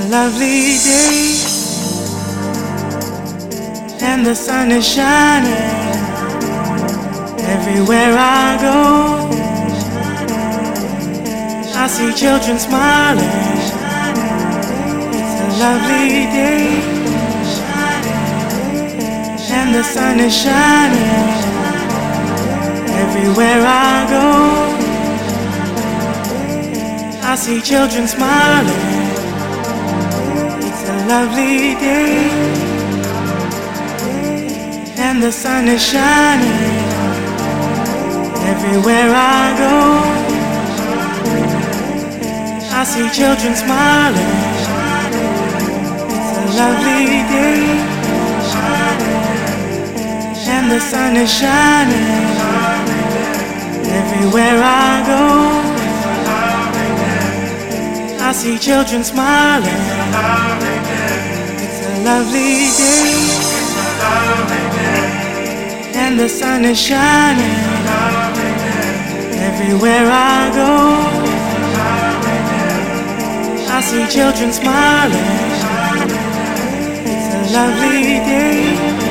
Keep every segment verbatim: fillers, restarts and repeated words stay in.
lovely day, and the sun is shining everywhere I go. I see children smiling. It's a lovely day, and the sun is shining everywhere I go. I see children smiling. It's a lovely day, and the sun is shining everywhere I go. I see children smiling. It's a lovely day, and the sun is shining everywhere I go. I see children smiling. It's a lovely day, and the sun is shining everywhere I go. I see children smiling. It's a lovely day,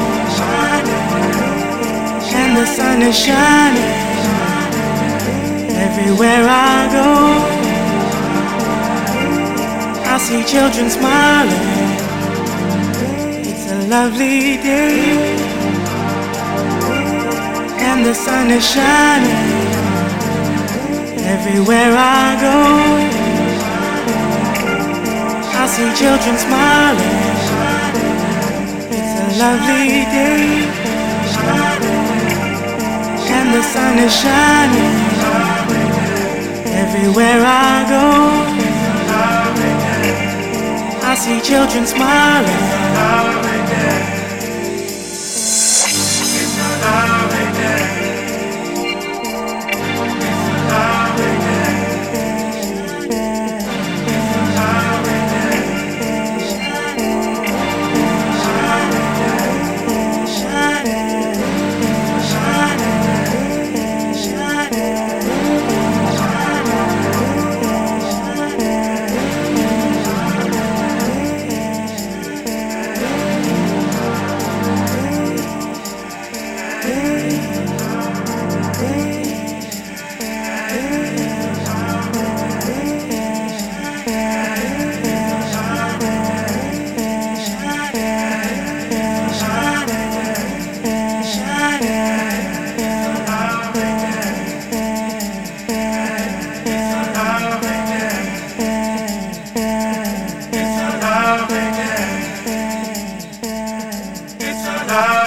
and the sun is shining everywhere I go. I see children smiling. It's a lovely day, and the sun is shining everywhere I go. I see children smiling. It's a lovely day, and the sun is shining everywhere I go. I see children smiling. Love.